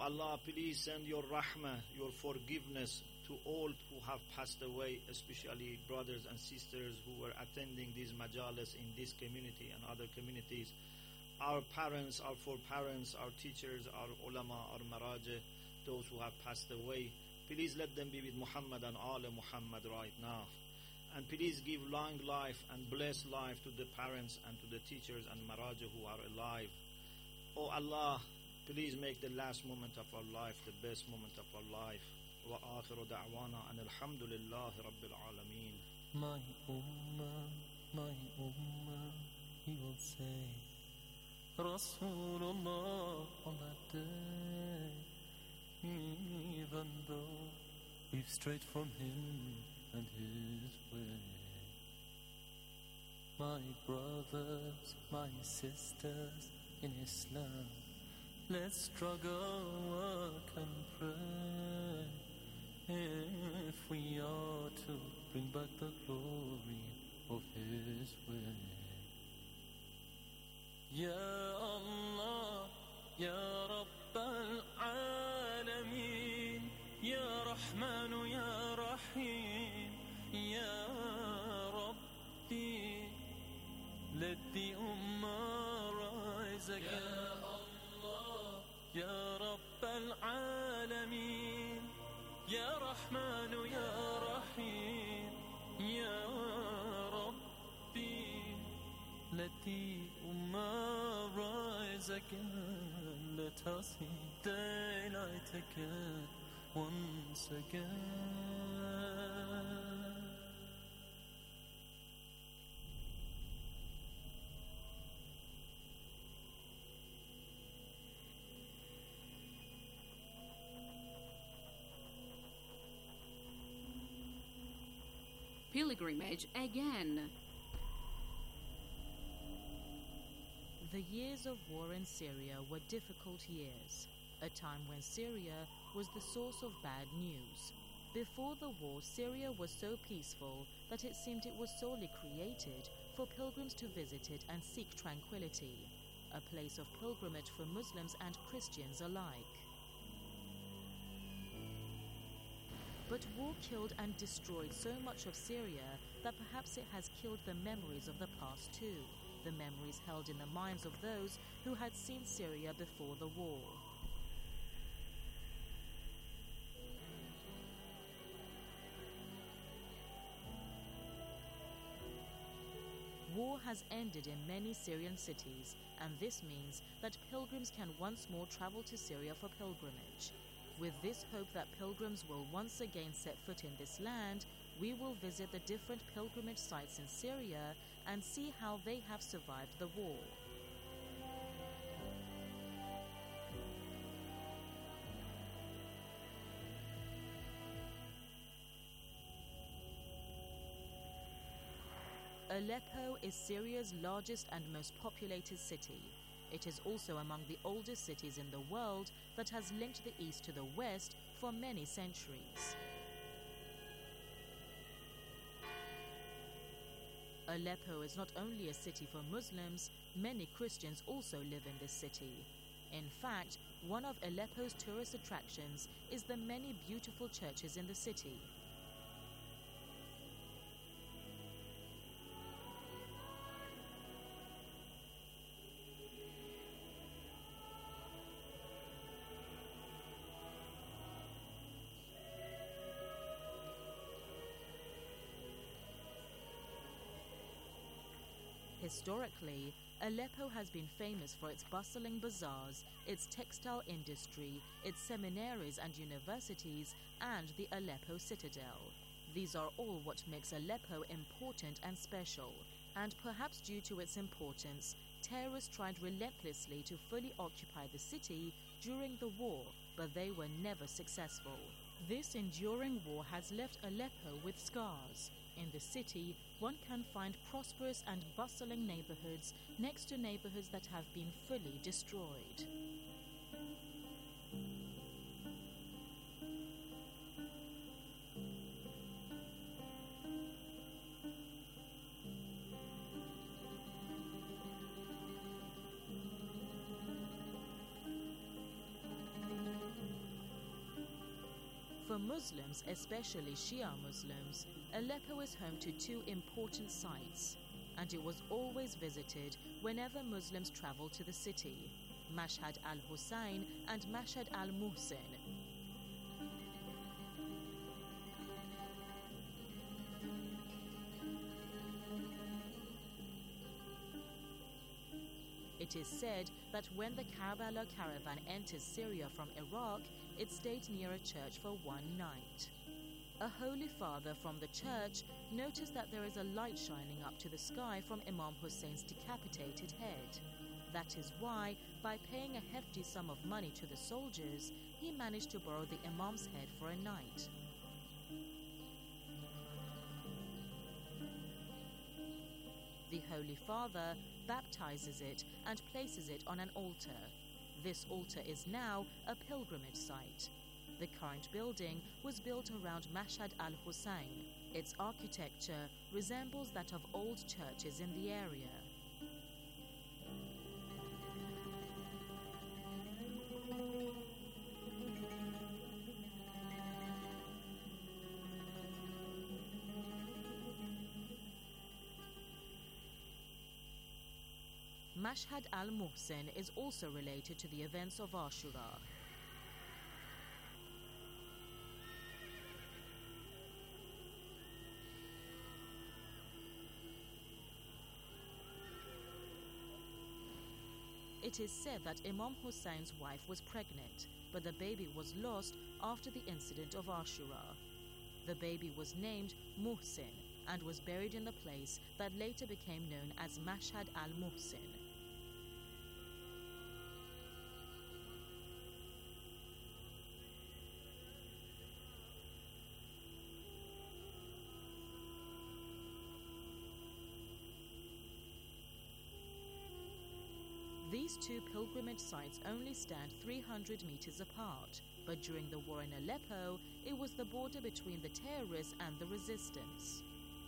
Allah, please send your rahmah, your forgiveness to all who have passed away, especially brothers and sisters who were attending these majalis in this community and other communities. Our parents, our foreparents, our teachers, our ulama, our maraja, those who have passed away. Please let them be with Muhammad and Ala Muhammad right now. And please give long life and blessed life to the parents and to the teachers and maraja who are alive. Oh Allah, please make the last moment of our life the best moment of our life. Wa akhiru da'wana and alhamdulillahi rabbil alameen. My ummah, he will say, Rasulullah on that day, even though we've strayed from him and his way. My brothers, my sisters in Islam, let's struggle, work and pray if we are to bring back the glory of his way. Ya Allah, Ya Rabbal Alameen, Ya Rahman, Ya Rahim, Ya Rabbi, let the Ummah rise again. Ya Allah, Ya Rabbal Alameen, Ya Rahman, Ya Rahim, Ya Rabbi, let the Ummah rise again. Let us see daylight again, once again. Pilgrimage again. The years of war in Syria were difficult years, a time when Syria was the source of bad news. Before the war, Syria was so peaceful that it seemed it was solely created for pilgrims to visit it and seek tranquility, a place of pilgrimage for Muslims and Christians alike. But war killed and destroyed so much of Syria that perhaps it has killed the memories of the past too, the memories held in the minds of those who had seen Syria before the war. War has ended in many Syrian cities, and this means that pilgrims can once more travel to Syria for pilgrimage. With this hope that pilgrims will once again set foot in this land, we will visit the different pilgrimage sites in Syria and see how they have survived the war. Aleppo is Syria's largest and most populated city. It is also among the oldest cities in the world that has linked the East to the West for many centuries. Aleppo is not only a city for Muslims, many Christians also live in this city. In fact, one of Aleppo's tourist attractions is the many beautiful churches in the city. Historically, Aleppo has been famous for its bustling bazaars, its textile industry, its seminaries and universities, and the Aleppo citadel. These are all what makes Aleppo important and special, and perhaps due to its importance, terrorists tried relentlessly to fully occupy the city during the war, but they were never successful. This enduring war has left Aleppo with scars. In the city, one can find prosperous and bustling neighborhoods next to neighborhoods that have been fully destroyed. For Muslims, especially Shia Muslims, Aleppo is home to two important sites, and it was always visited whenever Muslims traveled to the city: Mashhad al-Hussein and Mashhad al-Muhsin. It is said that when the Karbala caravan entered Syria from Iraq, it stayed near a church for one night. A holy father from the church noticed that there is a light shining up to the sky from Imam Hussein's decapitated head. That is why, by paying a hefty sum of money to the soldiers, he managed to borrow the Imam's head for a night. The Holy Father baptizes it and places it on an altar. This altar is now a pilgrimage site. The current building was built around Mashhad al-Hussein. Its architecture resembles that of old churches in the area. Mashhad al-Muhsin is also related to the events of Ashura. It is said that Imam Hussein's wife was pregnant, but the baby was lost after the incident of Ashura. The baby was named Muhsin and was buried in the place that later became known as Mashhad al-Muhsin. These two pilgrimage sites only stand 300 meters apart, but during the war in Aleppo, it was the border between the terrorists and the resistance.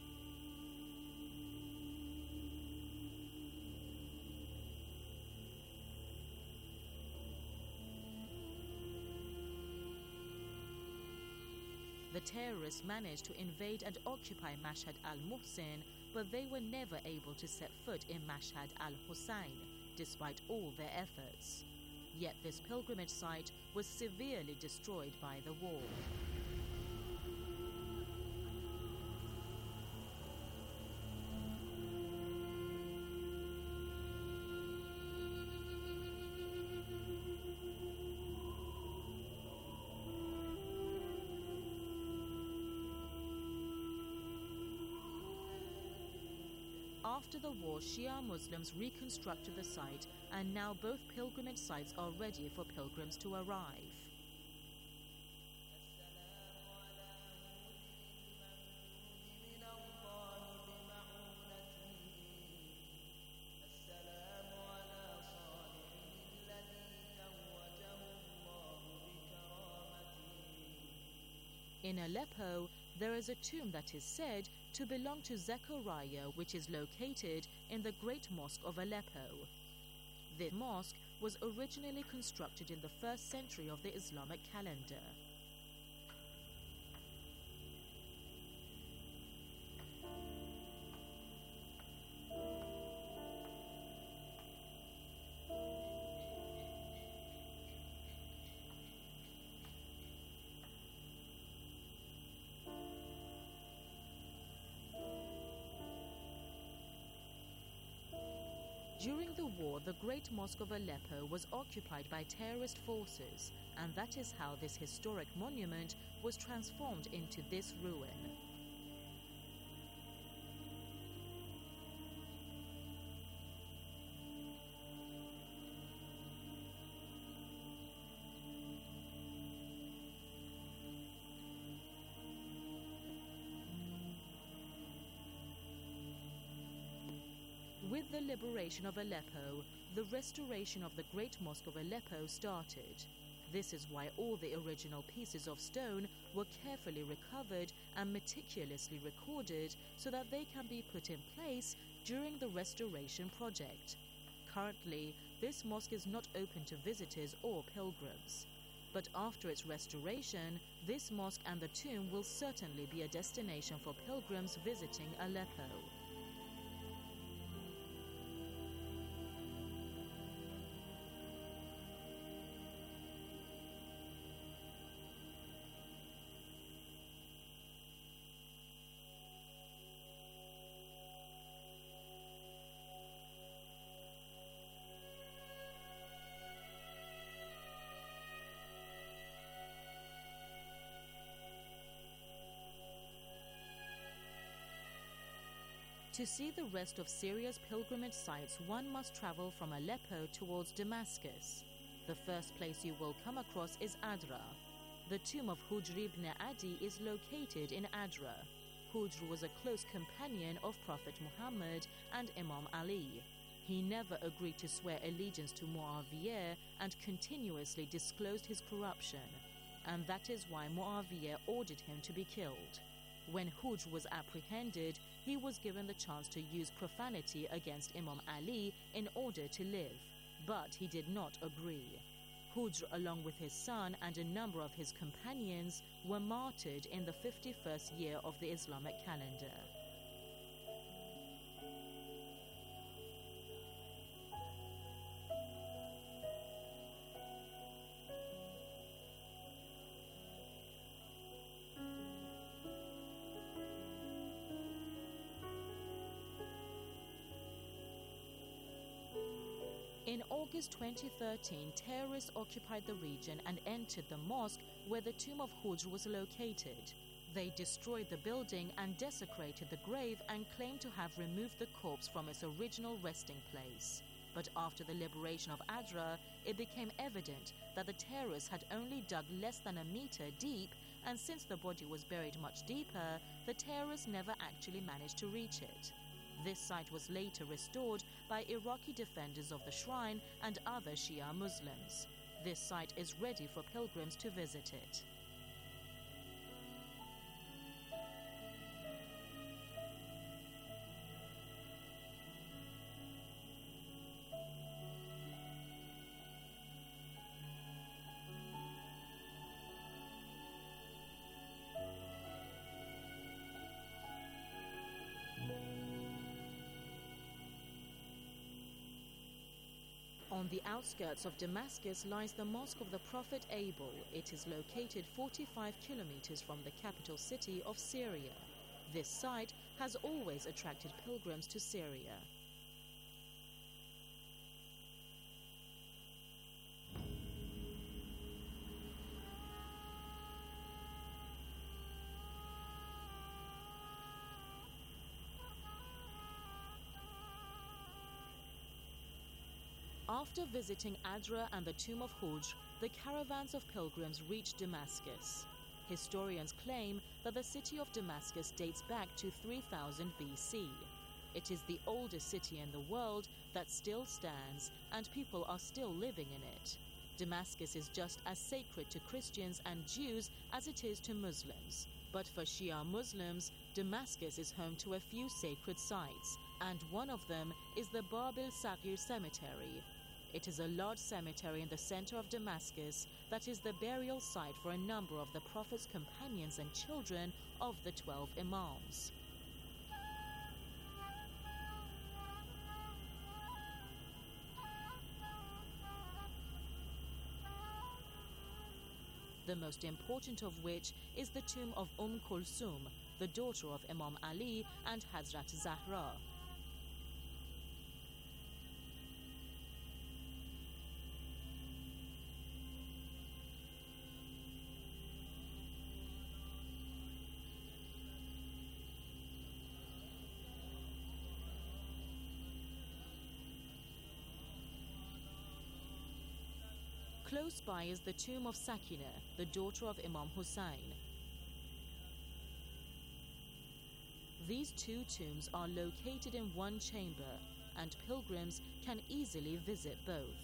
The terrorists managed to invade and occupy Mashhad al-Muhsin, but they were never able to set foot in Mashhad al-Hussein, despite all their efforts. Yet this pilgrimage site was severely destroyed by the war. After the war, Shia Muslims reconstructed the site, and now both pilgrimage sites are ready for pilgrims to arrive. In Aleppo, there is a tomb that is said to belong to Zechariah, which is located in the Great Mosque of Aleppo. This mosque was originally constructed in the 1st century of the Islamic calendar. During the war, the Great Mosque of Aleppo was occupied by terrorist forces, and that is how this historic monument was transformed into this ruin. With the liberation of Aleppo, the restoration of the Great Mosque of Aleppo started. This is why all the original pieces of stone were carefully recovered and meticulously recorded so that they can be put in place during the restoration project. Currently, this mosque is not open to visitors or pilgrims. But after its restoration, this mosque and the tomb will certainly be a destination for pilgrims visiting Aleppo. To see the rest of Syria's pilgrimage sites, one must travel from Aleppo towards Damascus. The first place you will come across is Adra. The tomb of Hujr ibn Adi is located in Adra. Hujr was a close companion of Prophet Muhammad and Imam Ali. He never agreed to swear allegiance to Muawiyah and continuously disclosed his corruption. And that is why Muawiyah ordered him to be killed. When Hujr was apprehended, he was given the chance to use profanity against Imam Ali in order to live, but he did not agree. Hujr, along with his son and a number of his companions, were martyred in the 51st year of the Islamic calendar. In August 2013, terrorists occupied the region and entered the mosque where the tomb of Hujr was located. They destroyed the building and desecrated the grave and claimed to have removed the corpse from its original resting place. But after the liberation of Adra, it became evident that the terrorists had only dug less than a meter deep, and since the body was buried much deeper, the terrorists never actually managed to reach it. This site was later restored by Iraqi defenders of the shrine and other Shia Muslims. This site is ready for pilgrims to visit it. On the outskirts of Damascus lies the Mosque of the Prophet Abel. It is located 45 kilometers from the capital city of Syria. This site has always attracted pilgrims to Syria. After visiting Adra and the tomb of Hujr, the caravans of pilgrims reached Damascus. Historians claim that the city of Damascus dates back to 3000 BC. It is the oldest city in the world that still stands, and people are still living in it. Damascus is just as sacred to Christians and Jews as it is to Muslims. But for Shia Muslims, Damascus is home to a few sacred sites, and one of them is the Bab el-Saghir cemetery. It is a large cemetery in the center of Damascus that is the burial site for a number of the Prophet's companions and children of the 12 Imams. The most important of which is the tomb of Kulsum, the daughter of Imam Ali and Hazrat Zahra. Close by is the tomb of Sakina, the daughter of Imam Hussein. These two tombs are located in one chamber, and pilgrims can easily visit both.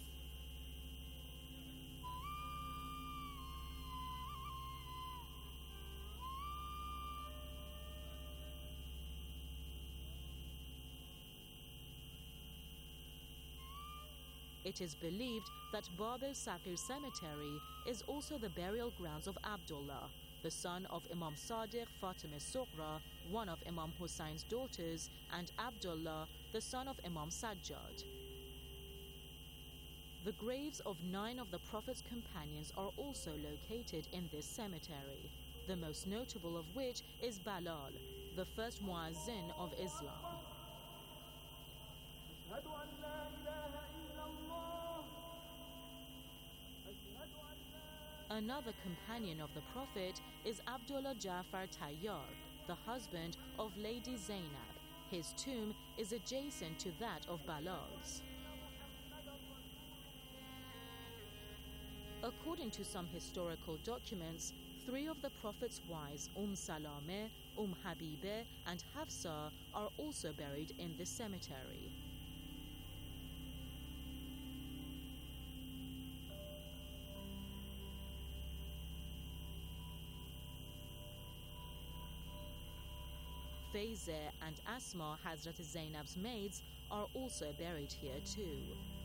It is believed that Bab el-Saghir Cemetery is also the burial grounds of Abdullah, the son of Imam Sadiq Fatima Sughra, one of Imam Hussein's daughters, and Abdullah, the son of Imam Sajjad. The graves of 9 of the Prophet's companions are also located in this cemetery, the most notable of which is Balal, the first muazzin of Islam. Another companion of the Prophet is Abdullah Ja'far Tayyar, the husband of Lady Zainab. His tomb is adjacent to that of Balal's. According to some historical documents, 3 of the Prophet's wives, Salameh, Habibeh, and Hafsa, are also buried in this cemetery. Fayzeh and Asma, Hazrat Zainab's maids, are also buried here too.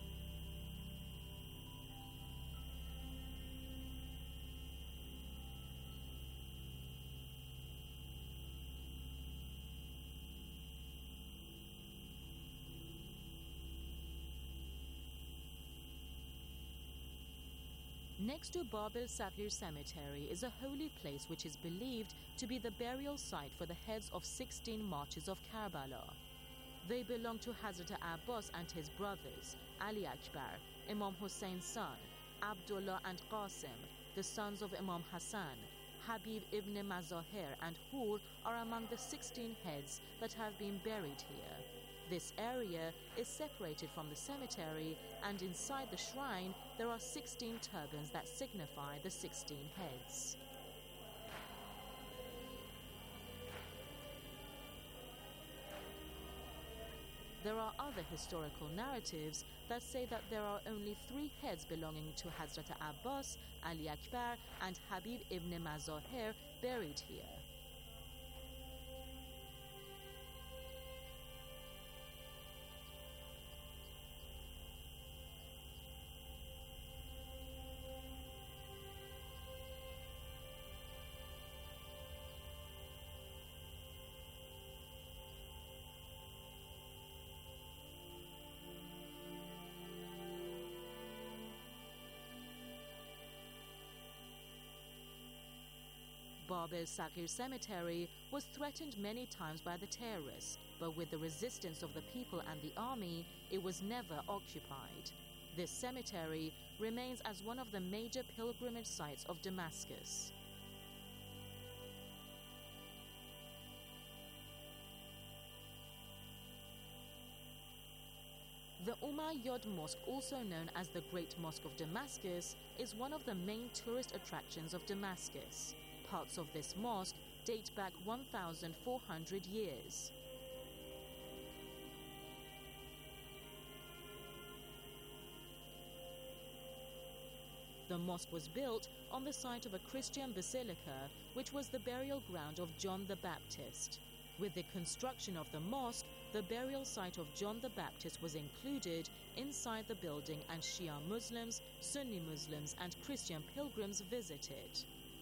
Next to Bab el-Saghir Cemetery is a holy place which is believed to be the burial site for the heads of 16 martyrs of Karbala. They belong to Hazrat Abbas and his brothers, Ali Akbar, Imam Hussein's son, Abdullah and Qasim, the sons of Imam Hassan. Habib ibn Mazahir and Hur are among the 16 heads that have been buried here. This area is separated from the cemetery, and inside the shrine there are 16 turbans that signify the 16 heads. There are other historical narratives that say that there are only 3 heads belonging to Hazrat Abbas, Ali Akbar, and Habib ibn Mazahir buried here. Bab el-Saghir Cemetery was threatened many times by the terrorists, but with the resistance of the people and the army, it was never occupied. This cemetery remains as one of the major pilgrimage sites of Damascus. The Umayyad Mosque, also known as the Great Mosque of Damascus, is one of the main tourist attractions of Damascus. Parts of this mosque date back 1,400 years. The mosque was built on the site of a Christian basilica, which was the burial ground of John the Baptist. With the construction of the mosque, the burial site of John the Baptist was included inside the building, and Shia Muslims, Sunni Muslims, and Christian pilgrims visited.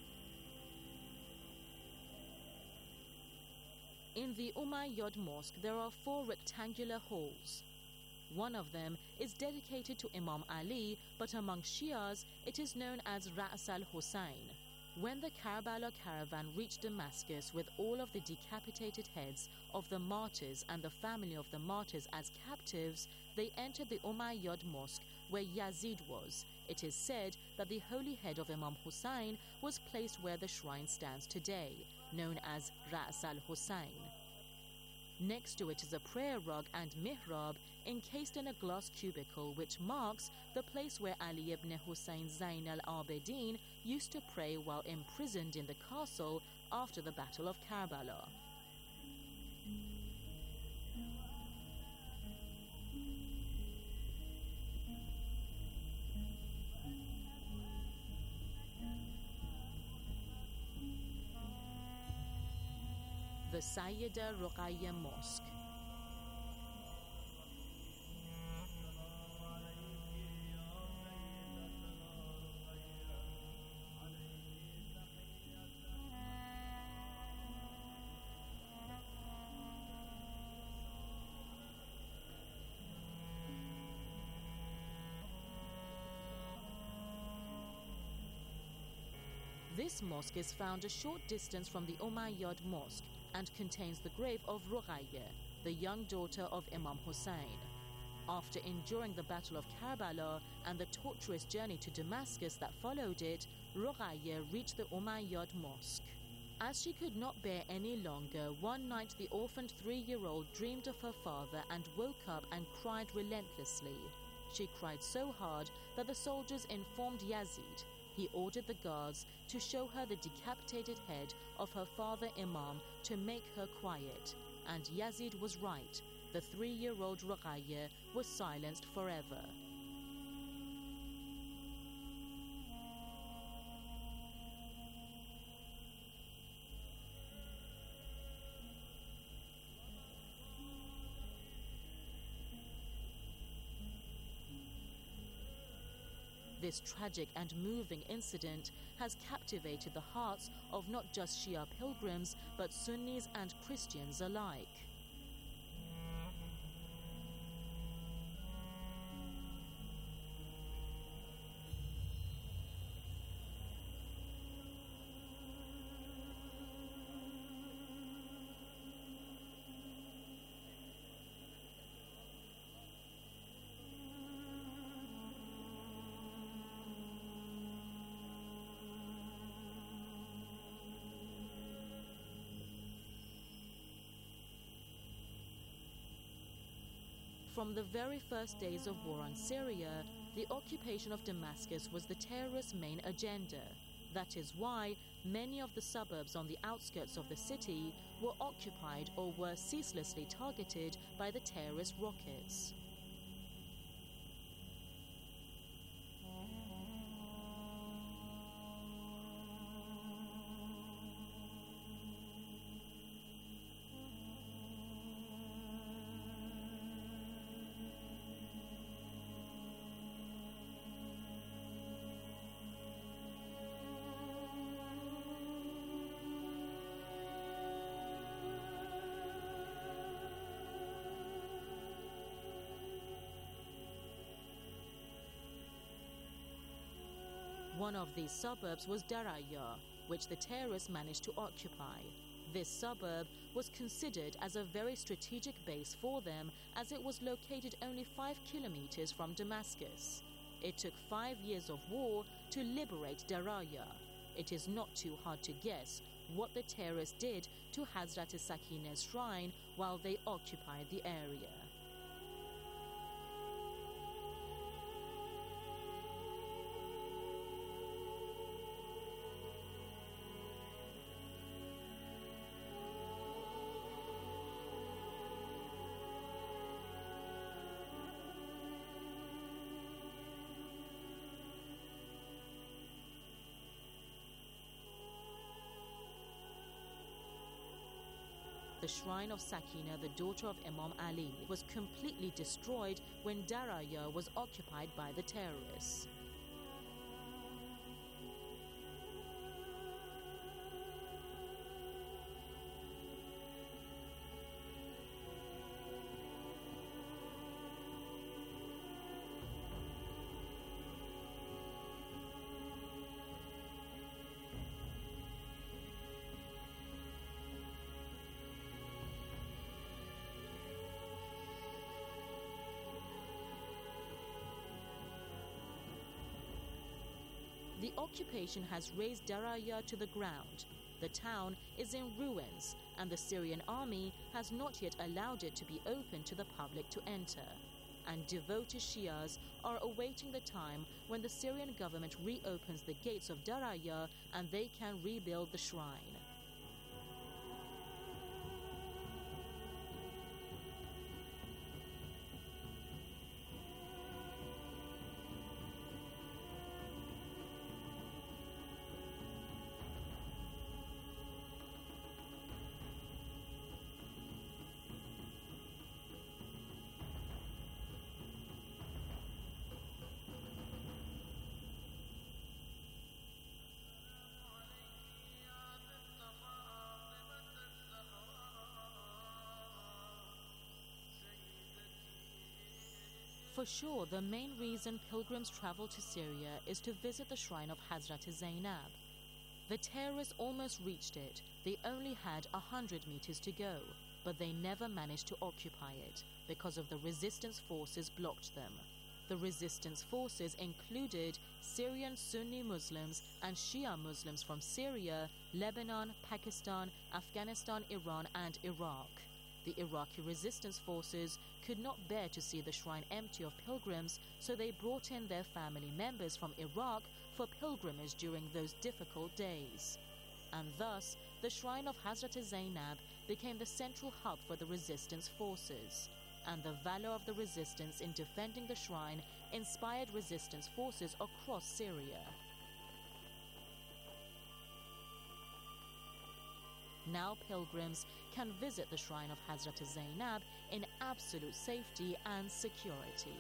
In the Umayyad Mosque, there are 4 rectangular halls. One of them is dedicated to Imam Ali, but among Shias, it is known as Ra's al-Hussein. When the Karbala caravan reached Damascus with all of the decapitated heads of the martyrs and the family of the martyrs as captives, they entered the Umayyad Mosque where Yazid was. It is said that the holy head of Imam Hussein was placed where the shrine stands today, known as Ra's al-Hussein. Next to it is a prayer rug and mihrab encased in a glass cubicle, which marks the place where Ali ibn Hussein Zain al-Abidin used to pray while imprisoned in the castle after the Battle of Karbala. The Sayyida Ruqayya Mosque. This mosque is found a short distance from the Umayyad Mosque and contains the grave of Ruqayyah, the young daughter of Imam Hussein. After enduring the Battle of Karbala and the tortuous journey to Damascus that followed it, Ruqayyah reached the Umayyad Mosque. As she could not bear any longer, one night the orphaned 3-year-old dreamed of her father and woke up and cried relentlessly. She cried so hard that the soldiers informed Yazid. He ordered the guards to show her the decapitated head of her father Imam to make her quiet. And Yazid was right. The 3-year-old Ruqayyah was silenced forever. This tragic and moving incident has captivated the hearts of not just Shia pilgrims, but Sunnis and Christians alike. From the very first days of war on Syria, the occupation of Damascus was the terrorists' main agenda. That is why many of the suburbs on the outskirts of the city were occupied or were ceaselessly targeted by the terrorist rockets. One of these suburbs was Daraya, which the terrorists managed to occupy. This suburb was considered as a very strategic base for them, as it was located only 5 kilometers from Damascus. It took 5 years of war to liberate Daraya. It is not too hard to guess what the terrorists did to Hazrat Sakineh's shrine while they occupied the area. The shrine of Sakineh, the daughter of Imam Ali, was completely destroyed when Daraya was occupied by the terrorists. The occupation has razed Daraya to the ground. The town is in ruins, and the Syrian army has not yet allowed it to be open to the public to enter. And devoted Shias are awaiting the time when the Syrian government reopens the gates of Daraya and they can rebuild the shrine. For sure, the main reason pilgrims travel to Syria is to visit the shrine of Hazrat Zainab. The terrorists almost reached it. They only had 100 meters to go, but they never managed to occupy it because of the resistance forces blocked them. The resistance forces included Syrian Sunni Muslims and Shia Muslims from Syria, Lebanon, Pakistan, Afghanistan, Iran and Iraq. The Iraqi resistance forces could not bear to see the shrine empty of pilgrims, so they brought in their family members from Iraq for pilgrimage during those difficult days. And thus, the shrine of Hazrat Zainab became the central hub for the resistance forces. And the valor of the resistance in defending the shrine inspired resistance forces across Syria. Now pilgrims can visit the shrine of Hazrat Zainab in absolute safety and security.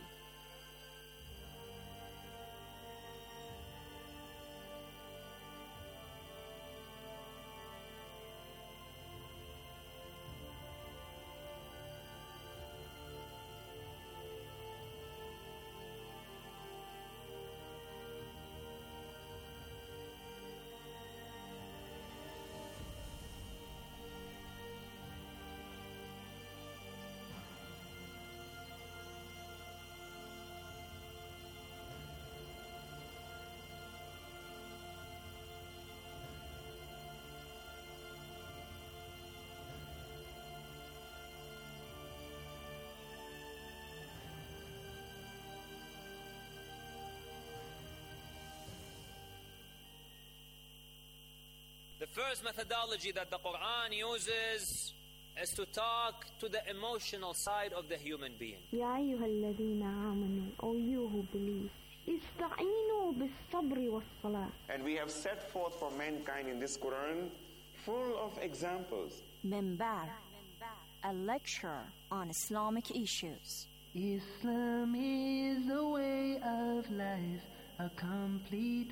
The first methodology that the Quran uses is to talk to the emotional side of the human being. يا أيها الذين آمنوا, O you who believe, استعينوا بالصبر والصلاة. And we have set forth for mankind in this Quran full of examples. Minbar, a lecture on Islamic issues. Islam is a way of life, a complete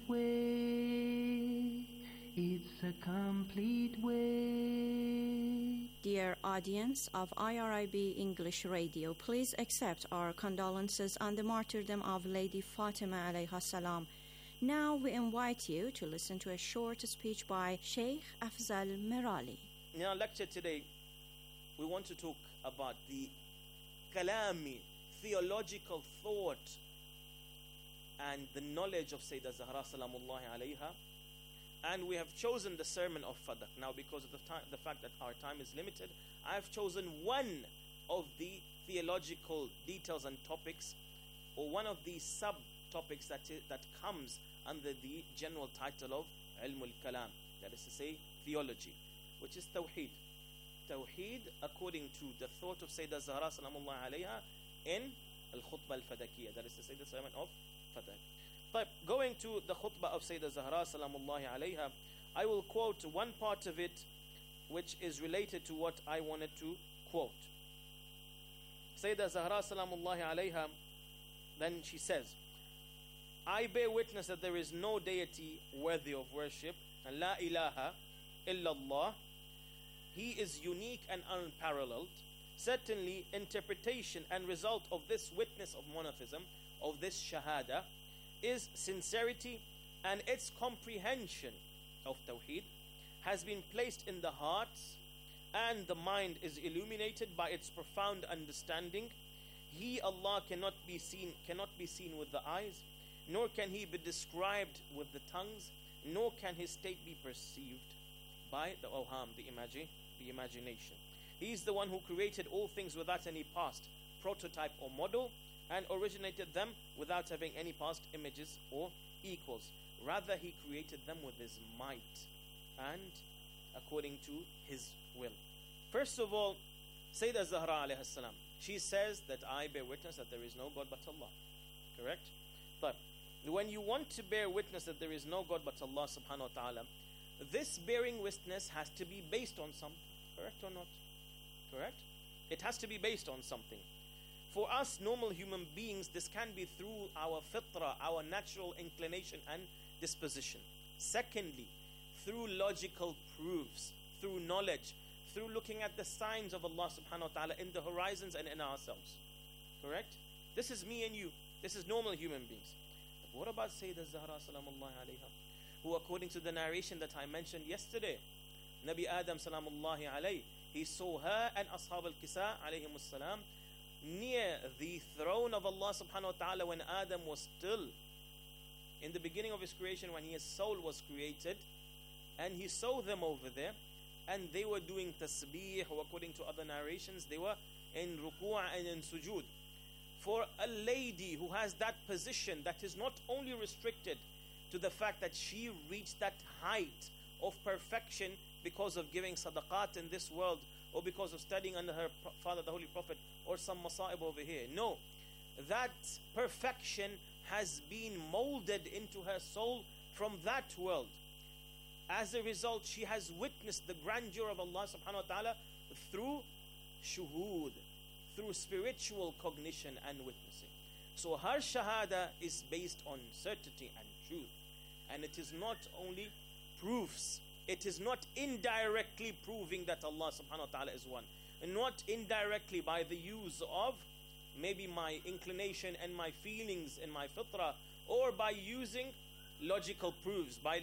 way. It's a complete way. Dear audience of IRIB English Radio, please accept our condolences on the martyrdom of Lady Fatima alayha salam. Now we invite you to listen to a short speech by Sheikh Afzal Merali. In our lecture today, we want to talk about the kalami, theological thought and the knowledge of Sayyidah Zahra salamullahi alayha. And we have chosen the sermon of Fadak. Now, because of the fact that our time is limited, I have chosen one of the theological details and topics, or one of the subtopics that comes under the general title of Ilm al-Kalam, that is to say, theology, which is Tawheed. Tawheed, according to the thought of Sayyidah Zahra salamullahi alayha in Al-Khutbah al-Fadakiyya, that is to say, the sermon of Fadak. But going to the khutbah of Sayyidah Zahra salamullahi alayha, I will quote one part of it which is related to what I wanted to quote. Sayyidah Zahra salamullahi alayha, then she says, I bear witness that there is no deity worthy of worship, and la ilaha illallah. He is unique and unparalleled. Certainly, interpretation and result of this witness of monotheism, of this shahada, is sincerity, and its comprehension of Tawheed has been placed in the hearts, and the mind is illuminated by its profound understanding. He, Allah, cannot be seen with the eyes, nor can He be described with the tongues, nor can His state be perceived by the awham, the imagination. He is the one who created all things without any past prototype or model, and originated them without having any past images or equals. Rather, He created them with His might and according to His will. First of all, Sayyidah Zahra alayhi salam, she says that I bear witness that there is no God but Allah. Correct? But when you want to bear witness that there is no God but Allah subhanahu wa ta'ala, this bearing witness has to be based on something. Correct or not? Correct? It has to be based on something. For us normal human beings, this can be through our fitrah, our natural inclination and disposition. Secondly, through logical proofs, through knowledge, through looking at the signs of Allah subhanahu wa ta'ala in the horizons and in ourselves. Correct? This is me and you. This is normal human beings. But what about Sayyidah Zahra salamullahi alayha? who, according to the narration that I mentioned yesterday, Nabi Adam salamullahi alayhi, he saw her and Ashab al-Kisa alayhimus salam near the throne of Allah subhanahu wa ta'ala when Adam was still in the beginning of his creation, when his soul was created, and he saw them over there, and they were doing tasbih, or according to other narrations, they were in ruku' and in sujood. For a lady who has that position, that is not only restricted to the fact that she reached that height of perfection because of giving sadaqat in this world, or because of studying under her father, the Holy Prophet, or some masa'ib over here. No, that perfection has been molded into her soul from that world. As a result, she has witnessed the grandeur of Allah subhanahu wa ta'ala through shuhud, through spiritual cognition and witnessing. So her shahada is based on certainty and truth. And it is not only proofs, it is not indirectly proving that Allah subhanahu wa ta'ala is one. And not indirectly by the use of maybe my inclination and my feelings and my fitrah, or by using logical proofs, by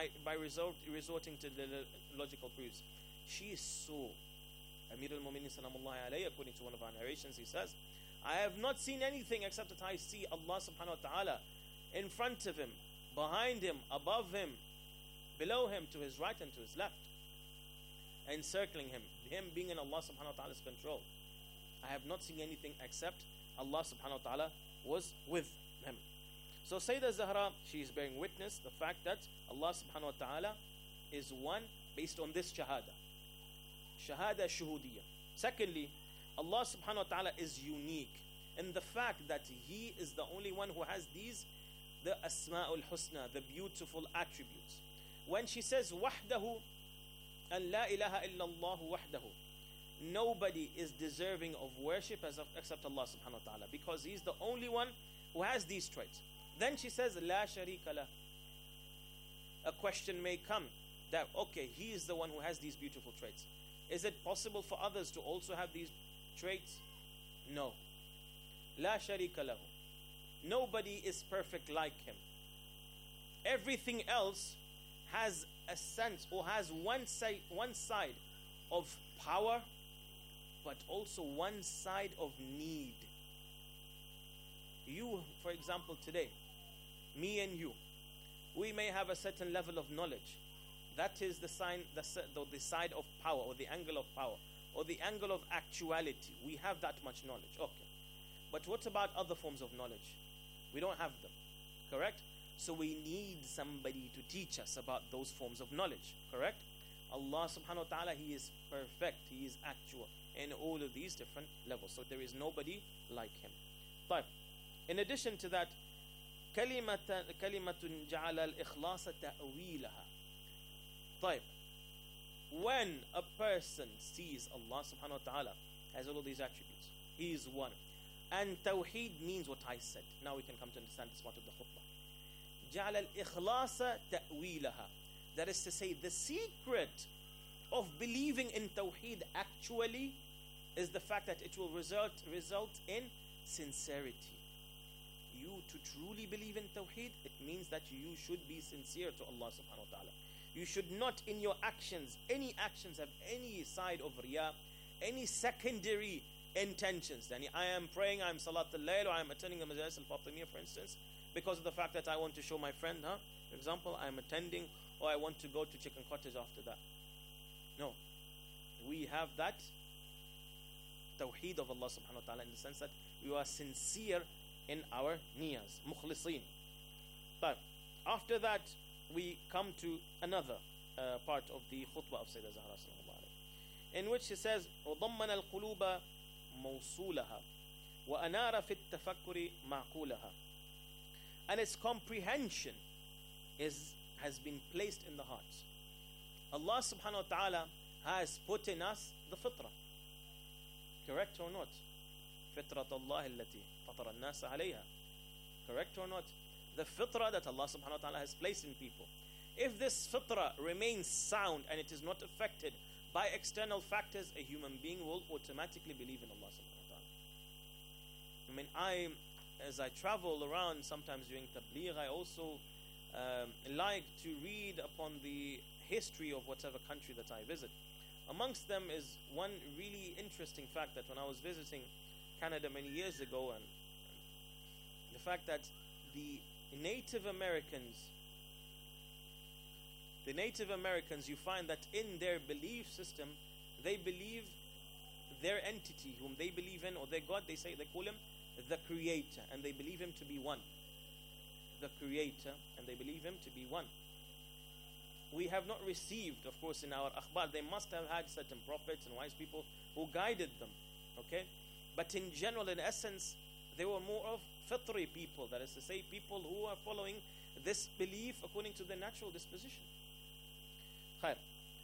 resorting to the logical proofs. She saw Amir al-Mu'minin salamullahi alayhi, according to one of our narrations, he says, I have not seen anything except that I see Allah subhanahu wa ta'ala in front of him, behind him, above him, below him, to his right and to his left, encircling him, him being in Allah subhanahu wa ta'ala's control. I have not seen anything except Allah subhanahu wa ta'ala was with him. So Sayyidah Zahra, she is bearing witness the fact that Allah subhanahu wa ta'ala is one based on this shahada. Shahada shuhudiyya. Secondly, Allah subhanahu wa ta'ala is unique in the fact that He is the only one who has these, the Asma'ul Husna, the beautiful attributes. When she says wahdahu, and la ilaha illallah wahdahu, nobody is deserving of worship except Allah subhanahu wa ta'ala, because He's the only one who has these traits. Then she says la sharika lah. A question may come that, okay, He is the one who has these beautiful traits. Is it possible for others to also have these traits? No. La sharika lahu. Nobody is perfect like Him. Everything else has a sense, or has one side of power, but also one side of need. You, for example, today, me and you, we may have a certain level of knowledge. That is the side of power, or the angle of power, or the angle of actuality. We have that much knowledge. Okay. But what about other forms of knowledge? We don't have them. Correct? So we need somebody to teach us about those forms of knowledge. Correct? Allah subhanahu wa ta'ala, He is perfect. He is actual in all of these different levels. So there is nobody like Him. But in addition to that, كلمة جعل الإخلاص تأويلها. طيب, when a person sees Allah subhanahu wa ta'ala has all of these attributes, He is one, and Tawheed means what I said. Now we can come to understand this part of the khutbah. جعل الإخلاص تأويلها. That is to say, the secret of believing in Tawheed actually is the fact that it will result in sincerity. You to truly believe in Tawheed, it means that you should be sincere to Allah subhanahu wa ta'ala. You should not in your actions, any actions, have any side of riyah, any secondary intentions. I am praying, I am Salat al-Layl, or I am attending the Majalis al-Fatimiyya, for instance, because of the fact that I want to show my friend, for example, I am attending, or I want to go to Chicken Cottage after that. No. We have that Tawheed of Allah subhanahu wa ta'ala in the sense that we are sincere in our niyas, mukhlisin. But after that, we come to another part of the khutbah of Sayyidah Zahra sallallahu alayhi, in which she says, وَضَمَّنَ الْقُلُوبَ مَوْصُولَهَا وَأَنَارَ فِي التَّفَكُّرِ مَعْقُولَهَا. And its comprehension has been placed in the hearts. Allah subhanahu wa ta'ala has put in us the fitrah. Correct or not? فِطْرَةَ اللَّهِ الَّتِي فَطَرَ النَّاسَ عَلَيْهَا. Correct or not? The fitrah that Allah subhanahu wa ta'ala has placed in people. If this fitrah remains sound and it is not affected by external factors, a human being will automatically believe in Allah subhanahu wa ta'ala. As I travel around, sometimes during tabligh, I also like to read upon the history of whatever country that I visit. Amongst them is one really interesting fact that when I was visiting Canada many years ago, and the fact that the Native Americans, you find that in their belief system, they believe their entity, whom they believe in, or their God, they call him the Creator, and they believe him to be one. The Creator, and they believe him to be one. We have not received, of course, in our akhbar, they must have had certain prophets and wise people who guided them, okay? But in general, in essence, they were more of fitri people, that is to say, people who are following this belief according to their natural disposition. Khair.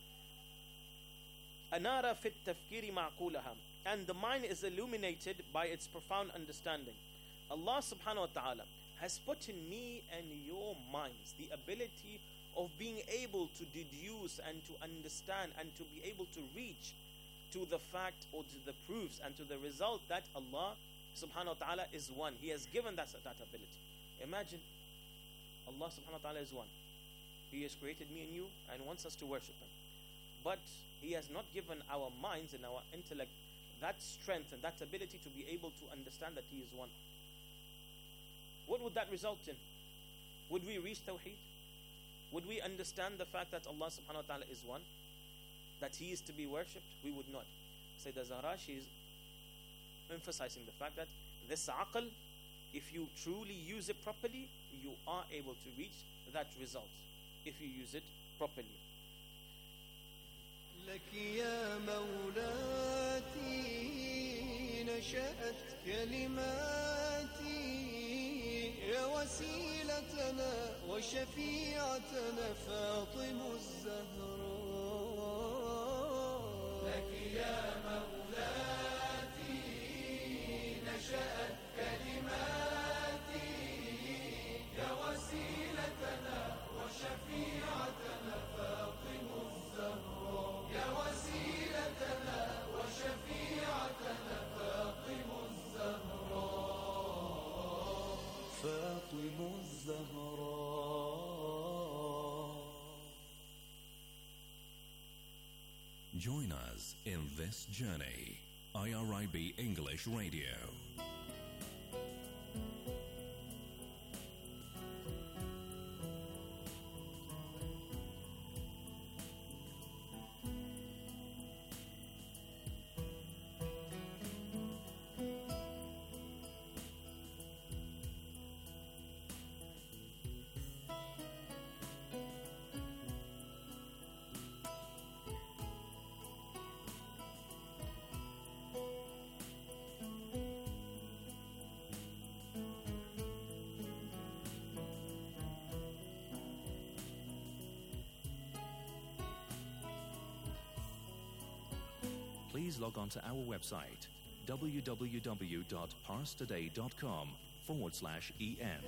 Anara fit tafkiri ma'qulaha, and the mind is illuminated by its profound understanding. Allah subhanahu wa ta'ala has put in me and your minds the ability of being able to deduce and to understand and to be able to reach to the fact or to the proofs and to the result that Allah subhanahu wa ta'ala is one. He has given that ability. Imagine Allah subhanahu wa ta'ala is one. He has created me and you and wants us to worship him. But he has not given our minds and our intellect that strength and that ability to be able to understand that he is one. What would that result in? Would we reach Tawheed? Would we understand the fact that Allah subhanahu wa ta'ala is one? That he is to be worshipped? We would not. Sayyidah Zahra, she is emphasizing the fact that this aql, if you truly use it properly, you are able to reach that result if you use it properly. لك يا مولاتي نشأت كلماتي يا وسيلتنا وشفيعتنا فاطم الزهراء لك يا مولاتي نشأت كلماتي يا وسيلتنا وشفيعتنا فاطم الزهراء يا وسيلتنا وشفيعتنا فاطم الزهراء فاطم الزهراء. Join us in this journey. IRIB English Radio. Please log on to our website www.parstoday.com/en.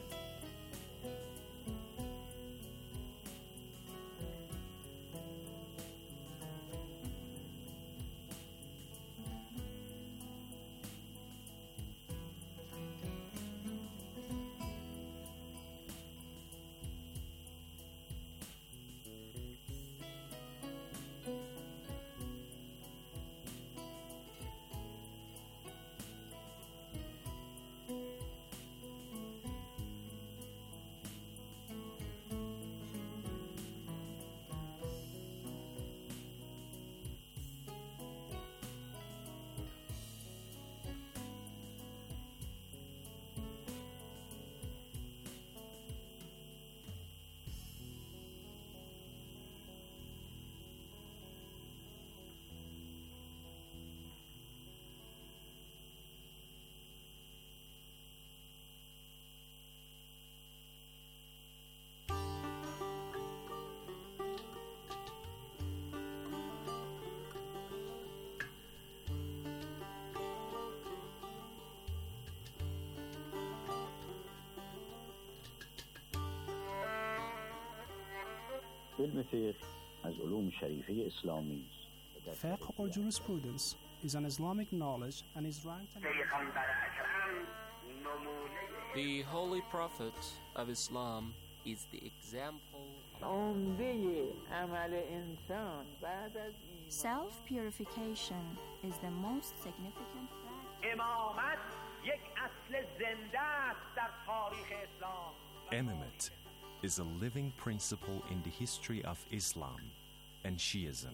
علم فقه از علوم شریفه اسلامی Fiqh or jurisprudence is an Islamic knowledge and is ranked The Holy Prophet of Islam, is the example of عمده عمل انسان بعد از ایمان Self-purification is the most significant fact. امامت یک اصل زنده است در تاریخ اسلام. Imamate is a living principle in the history of Islam and Shiism.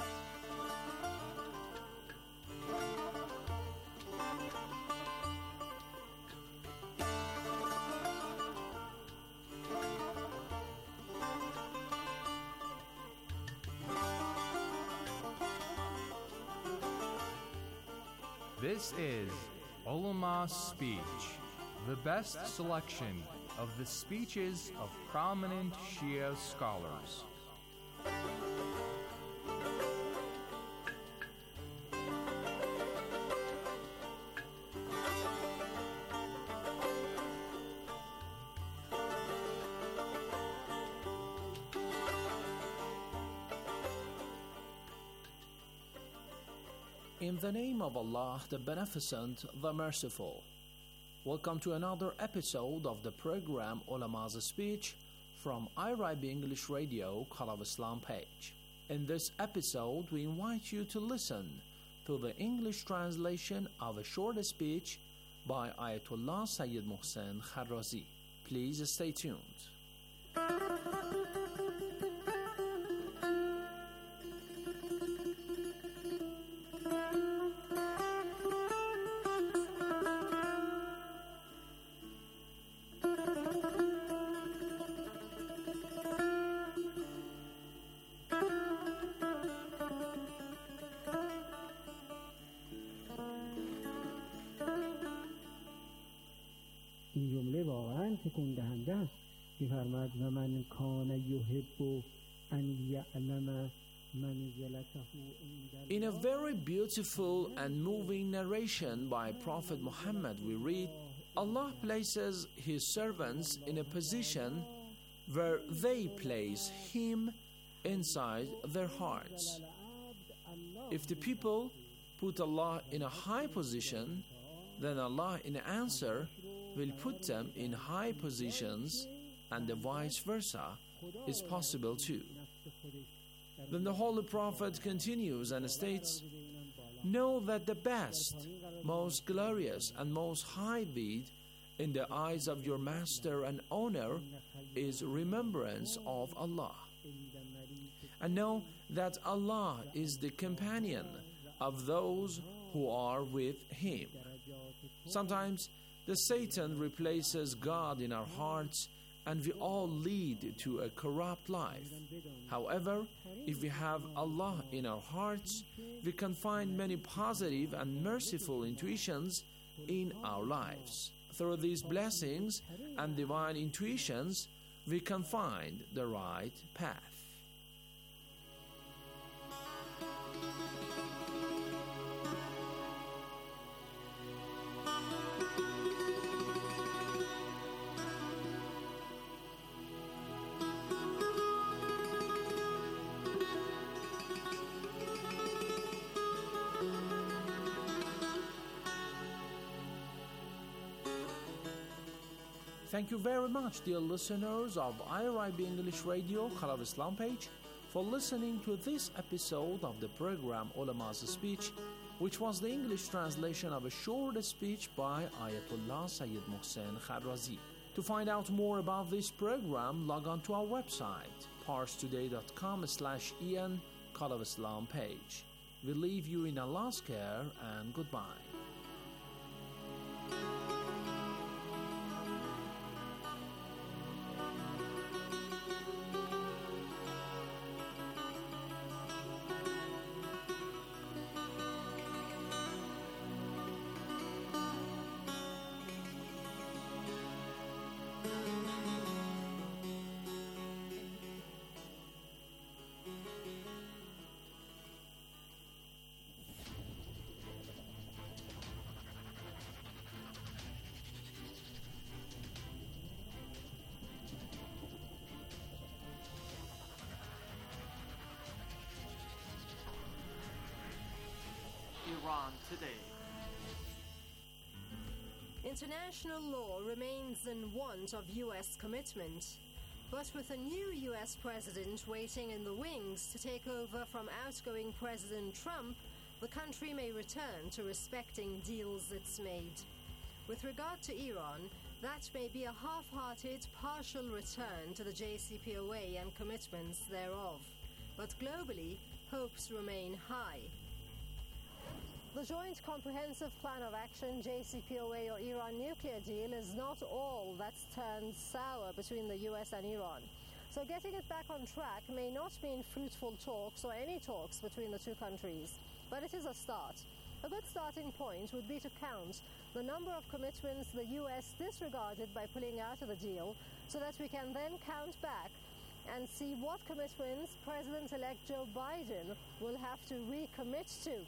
This is Ulama's Speech, the best selection of the speeches of prominent Shia scholars. In the name of Allah, the Beneficent, the Merciful. Welcome to another episode of the program Ulama's Speech from IRIB English Radio, Call of Islam page. In this episode, we invite you to listen to the English translation of a short speech by Ayatollah Sayyid Mohsen Kharrazi. Please stay tuned. این جمله واقعا تکون دهنده است. می‌فرماید و من کان یحب ان یعلم منزلته عند In a very beautiful and moving narration by Prophet Muhammad, we read, Allah places His servants in a position where they place Him inside their hearts. If the people put Allah in a high position, then Allah in answer will put them in high positions, and the vice versa is possible too. Then the Holy Prophet continues and states, know that the best, most glorious and most high deed in the eyes of your master and owner is remembrance of Allah. And know that Allah is the companion of those who are with Him. Sometimes the Satan replaces God in our hearts, and we all lead to a corrupt life. However, if we have Allah in our hearts, we can find many positive and merciful intuitions in our lives. Through these blessings and divine intuitions, we can find the right path. Thank you very much, dear listeners of IRIB English Radio, Call of Islam page, for listening to this episode of the program Ulama's Speech, which was the English translation of a short speech by Ayatollah Sayyid Mohsen Kharrazi. To find out more about this program, log on to our website, parstoday.com/en, Call of Islam page. We leave you in Allah's care, and goodbye. Iran today. International law remains in want of U.S. commitment. But with a new US president waiting in the wings to take over from outgoing President Trump, the country may return to respecting deals it's made. With regard to Iran, that may be a half-hearted, partial return to the JCPOA and commitments thereof. But globally, hopes remain high. The Joint Comprehensive Plan of Action, JCPOA or Iran nuclear deal, is not all that's turned sour between the US and Iran. So getting it back on track may not mean fruitful talks or any talks between the two countries. But it is a start. A good starting point would be to count the number of commitments the US disregarded by pulling out of the deal, so that we can then count back and see what commitments President-elect Joe Biden will have to recommit to.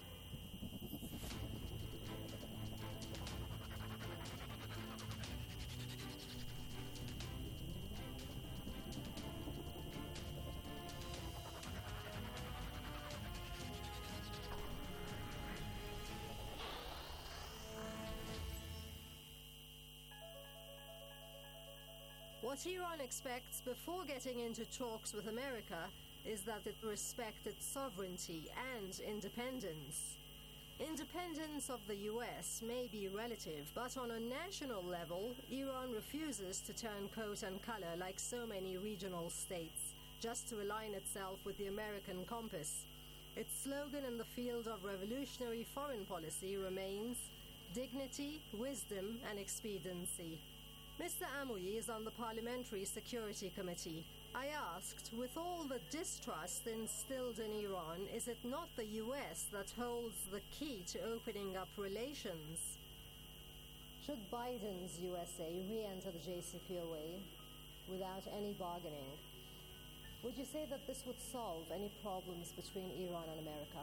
What Iran expects before getting into talks with America is that it respect its sovereignty and independence. Independence of the US may be relative, but on a national level, Iran refuses to turn coat and color like so many regional states, just to align itself with the American compass. Its slogan in the field of revolutionary foreign policy remains dignity, wisdom, and expediency. Mr. Amouyi is on the Parliamentary Security Committee. I asked, with all the distrust instilled in Iran, is it not the US that holds the key to opening up relations? Should Biden's USA re-enter the JCPOA without any bargaining, would you say that this would solve any problems between Iran and America?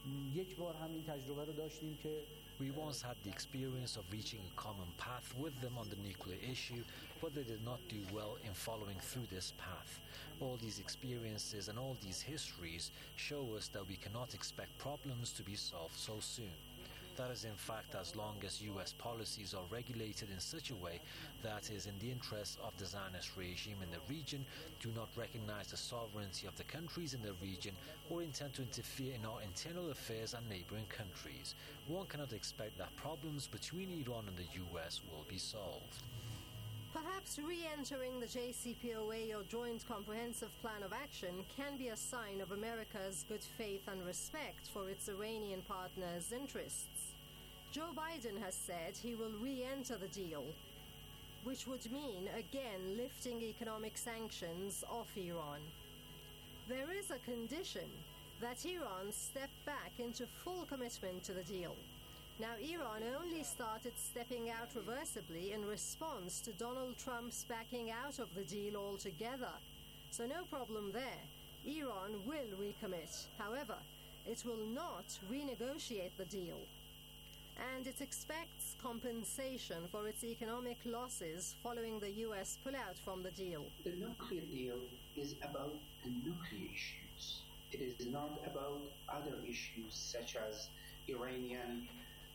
یک بار هم این تجربه رو داشتیم که we once had the experience of reaching a common path with them on the nuclear issue, but they did not do well in following through this path. All these experiences and all these histories show us that we cannot expect problems to be solved so soon. That is, in fact, as long as US policies are regulated in such a way that is in the interest of the Zionist regime in the region, do not recognize the sovereignty of the countries in the region, or intend to interfere in our internal affairs and neighboring countries. One cannot expect that problems between Iran and the US will be solved. Perhaps re-entering the JCPOA or Joint Comprehensive Plan of Action can be a sign of America's good faith and respect for its Iranian partners' interests. Joe Biden has said he will re-enter the deal, which would mean again lifting economic sanctions off Iran. There is a condition that Iran step back into full commitment to the deal. Now, Iran only started stepping out reversibly in response to Donald Trump's backing out of the deal altogether. So no problem there. Iran will recommit. However, it will not renegotiate the deal. And it expects compensation for its economic losses following the US pullout from the deal. The nuclear deal is about the nuclear issues. It is not about other issues such as Iranian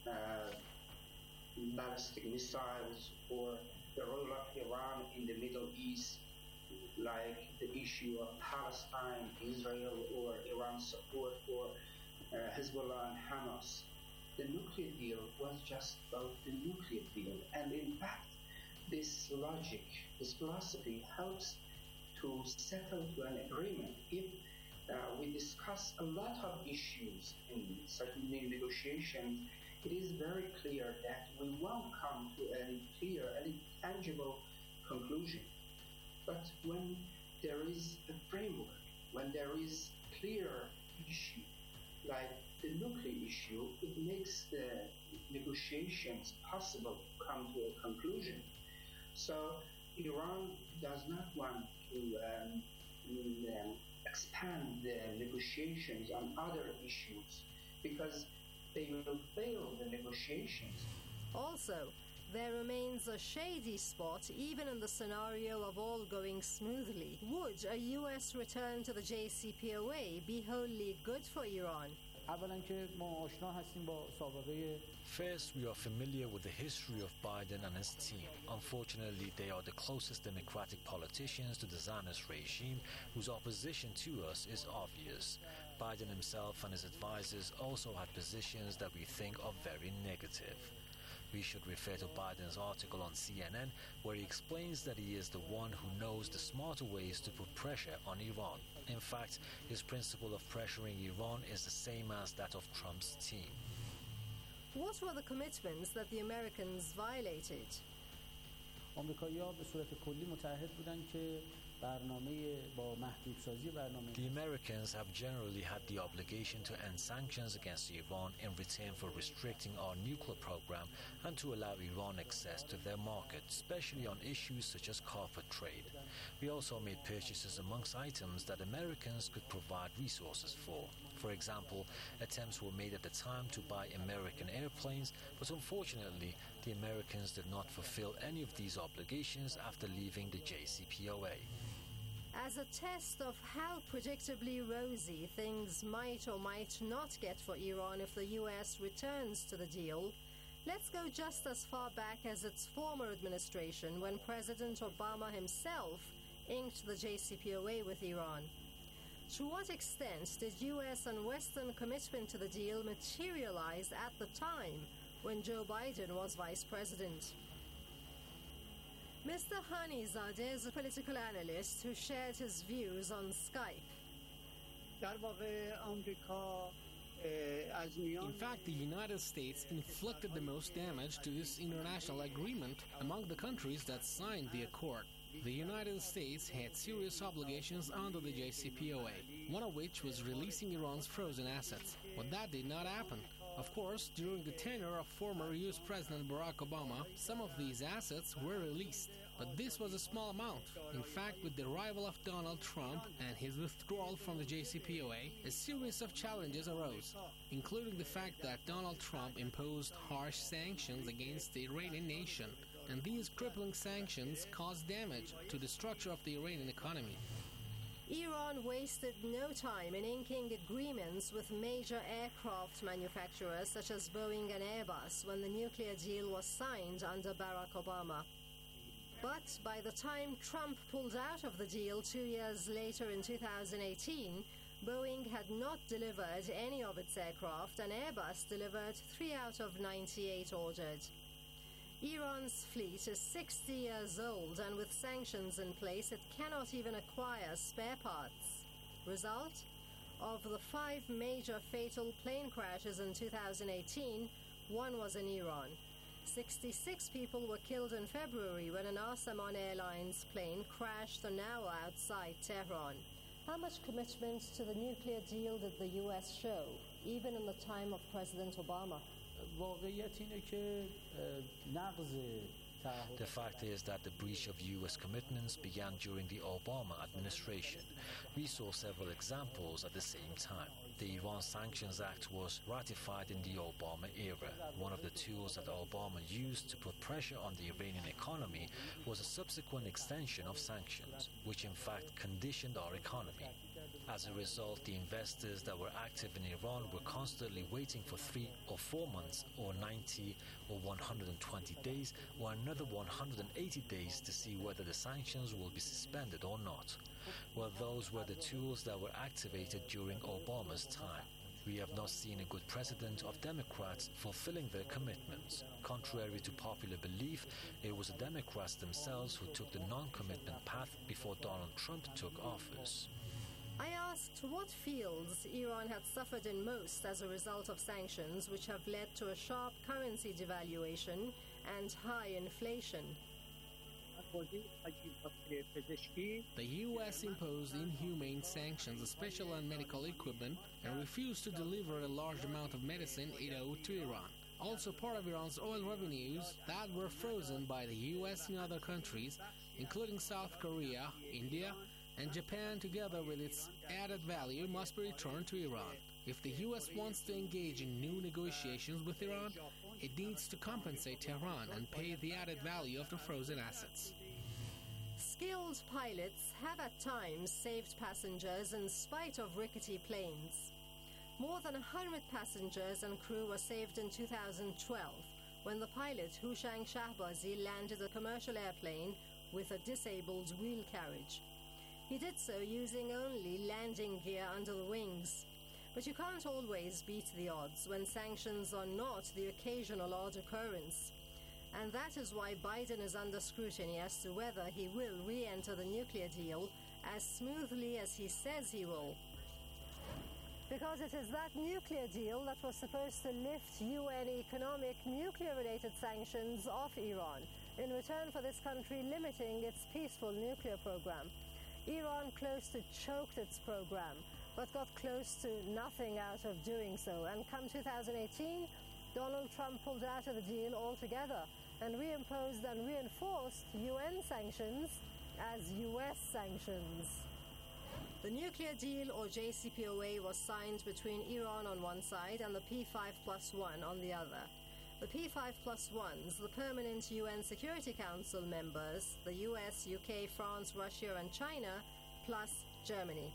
ballistic missiles or the role of Iran in the Middle East, like the issue of Palestine, Israel, or Iran's support for Hezbollah and Hamas. The nuclear deal was just about the nuclear deal, and in fact this logic, this philosophy helps to settle to an agreement. If we discuss a lot of issues in such negotiations, it is very clear that we won't come to any clear, any tangible conclusion. But when there is a framework, when there is clear issue, like the nuclear issue, it makes the negotiations possible to come to a conclusion. So Iran does not want to expand the negotiations on other issues because they will fail the negotiations. Also, there remains a shady spot even in the scenario of all going smoothly. Would a US return to the JCPOA be wholly good for Iran? اولا که ما آشنا هستیم با سابقه First, we are familiar with the history of Biden and his team. Unfortunately, they are the closest Democratic politicians to the Zionist regime, whose opposition to us is obvious. Biden himself and his advisors also had positions that we think are very negative. We should refer to Biden's article on CNN, where he explains that he is the one who knows the smarter ways to put pressure on Iran. In fact, his principle of pressuring Iran is the same as that of Trump's team. What were the commitments that the Americans violated? آمریکایی‌ها به صورت کلی متعهد بودن که برنامه با محدود سازی برنامه The Americans have generally had the obligation to end sanctions against Iran in return for restricting our nuclear program and to allow Iran access to their market, especially on issues such as carpet trade. We also made purchases amongst items that Americans could provide resources for. For example, attempts were made at the time to buy American airplanes, but unfortunately, the Americans did not fulfill any of these obligations after leaving the JCPOA. As a test of how predictably rosy things might or might not get for Iran if the US returns to the deal, let's go just as far back as its former administration when President Obama himself inked the JCPOA with Iran. To what extent did US and Western commitment to the deal materialize at the time when Joe Biden was vice president? Mr. Hanizadeh is a political analyst who shared his views on Skype. In fact, the United States inflicted the most damage to this international agreement among the countries that signed the accord. The United States had serious obligations under the JCPOA, one of which was releasing Iran's frozen assets. But that did not happen. Of course, during the tenure of former U.S. President Barack Obama, some of these assets were released. But this was a small amount. In fact, with the arrival of Donald Trump and his withdrawal from the JCPOA, a series of challenges arose, including the fact that Donald Trump imposed harsh sanctions against the Iranian nation. And these crippling sanctions caused damage to the structure of the Iranian economy. Iran wasted no time in inking agreements with major aircraft manufacturers such as Boeing and Airbus when the nuclear deal was signed under Barack Obama. But by the time Trump pulled out of the deal 2 years later in 2018, Boeing had not delivered any of its aircraft and Airbus delivered 3 out of 98 ordered. Iran's fleet is 60 years old and with sanctions in place it cannot even acquire spare parts. Result? Of the 5 major fatal plane crashes in 2018, one was in Iran. 66 people were killed in February when an Asaman Airlines plane crashed an hour outside Tehran. How much commitment to the nuclear deal did the US show, even in the time of President Obama? واقعیت اینه که نقض The fact is that the breach of U.S. commitments began during the Obama administration. We saw several examples at the same time. The Iran Sanctions Act was ratified in the Obama era. One of the tools that Obama used to put pressure on the Iranian economy was a subsequent extension of sanctions, which in fact conditioned our economy. As a result, the investors that were active in Iran were constantly waiting for 3 or 4 months, or 90 or 120 days, or another 180 days to see whether the sanctions will be suspended or not. Well, those were the tools that were activated during Obama's time. We have not seen a good precedent of Democrats fulfilling their commitments. Contrary to popular belief, it was the Democrats themselves who took the non-commitment path before Donald Trump took office. I asked what fields Iran had suffered in most as a result of sanctions, which have led to a sharp currency devaluation and high inflation. The U.S. imposed inhumane sanctions, especially on medical equipment, and refused to deliver a large amount of medicine it owed to Iran. Also, part of Iran's oil revenues that were frozen by the U.S. and other countries, including South Korea, India, and Japan, together with its added value, must be returned to Iran. If the U.S. wants to engage in new negotiations with Iran, it needs to compensate Tehran and pay the added value of the frozen assets. Skilled pilots have at times saved passengers in spite of rickety planes. More than 100 passengers and crew were saved in 2012 when the pilot Houshang Shahbazi landed a commercial airplane with a disabled wheel carriage. He did so using only landing gear under the wings. But you can't always beat the odds when sanctions are not the occasional odd occurrence. And that is why Biden is under scrutiny as to whether he will re-enter the nuclear deal as smoothly as he says he will. Because it is that nuclear deal that was supposed to lift UN economic nuclear-related sanctions off Iran in return for this country limiting its peaceful nuclear program. Iran close to choked its program, but got close to nothing out of doing so. And come 2018, Donald Trump pulled out of the deal altogether and reimposed and reinforced UN sanctions as US sanctions. The nuclear deal, or JCPOA, was signed between Iran on one side and the P5+1 on the other. The P5+1s, the permanent UN Security Council members, the US, UK, France, Russia and China, plus Germany.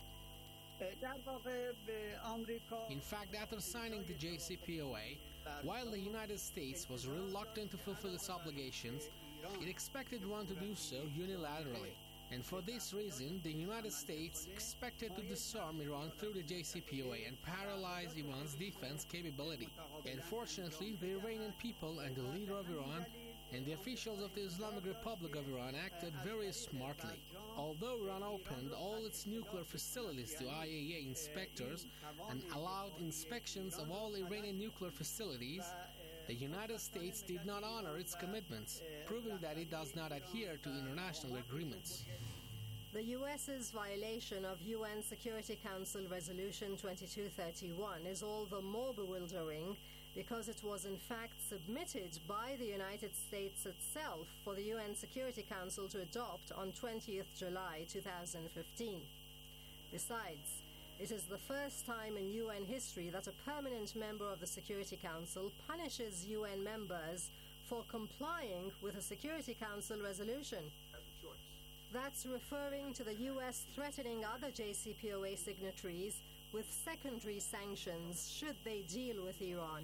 In fact, after signing the JCPOA, while the United States was reluctant to fulfill its obligations, it expected Iran to do so unilaterally. And for this reason, the United States expected to disarm Iran through the JCPOA and paralyze Iran's defense capability. Unfortunately, the Iranian people and the leader of Iran and the officials of the Islamic Republic of Iran acted very smartly. Although Iran opened all its nuclear facilities to IAEA inspectors and allowed inspections of all Iranian nuclear facilities, the United States did not honor its commitments, proving that it does not adhere to international agreements. The US's violation of UN Security Council Resolution 2231 is all the more bewildering because it was in fact submitted by the United States itself for the UN Security Council to adopt on 20th July 2015. Besides, it is the first time in UN history that a permanent member of the Security Council punishes UN members for complying with a Security Council resolution. That's referring to the US threatening other JCPOA signatories with secondary sanctions should they deal with Iran.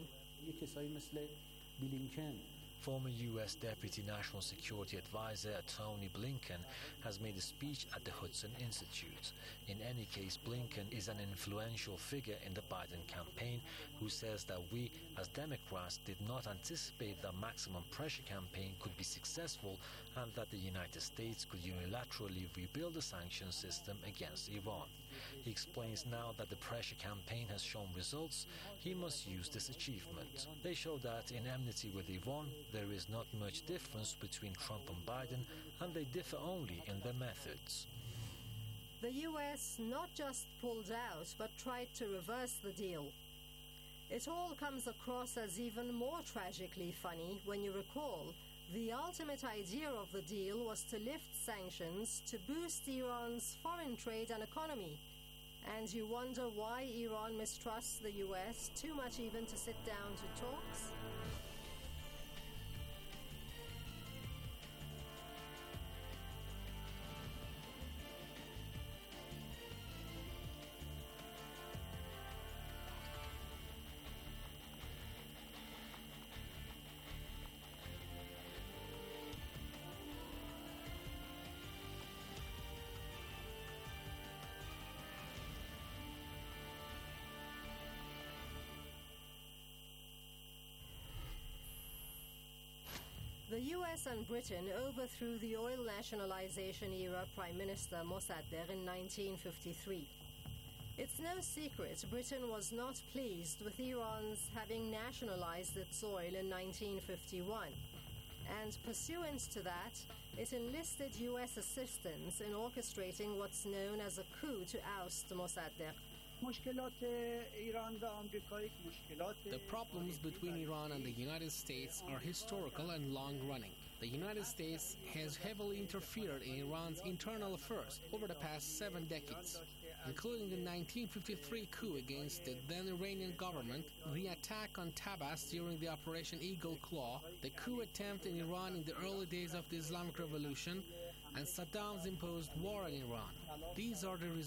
Former U.S. Deputy National Security Advisor Tony Blinken has made a speech at the Hudson Institute. In any case, Blinken is an influential figure in the Biden campaign who says that we, as Democrats, did not anticipate that maximum pressure campaign could be successful and that the United States could unilaterally rebuild the sanctions system against Iran. He explains now that the pressure campaign has shown results. He must use this achievement. They show that in enmity with Iran, there is not much difference between Trump and Biden, and they differ only in their methods. The US not just pulled out, but tried to reverse the deal. It all comes across as even more tragically funny when you recall the ultimate idea of the deal was to lift sanctions to boost Iran's foreign trade and economy. And you wonder why Iran mistrusts the US too much even to sit down to talks? The US and Britain overthrew the oil nationalization era Prime Minister Mossadegh in 1953. It's no secret Britain was not pleased with Iran's having nationalized its oil in 1951. And pursuant to that, it enlisted US assistance in orchestrating what's known as a coup to oust Mossadegh. The problems between Iran and the United States are historical and long-running. The United States has heavily interfered in Iran's internal affairs over the past 7 decades, including the 1953 coup against the then Iranian government, the attack on Tabriz during the Operation Eagle Claw, the coup attempt in Iran in the early days of the Islamic Revolution, and Saddam's imposed war in Iran. These are the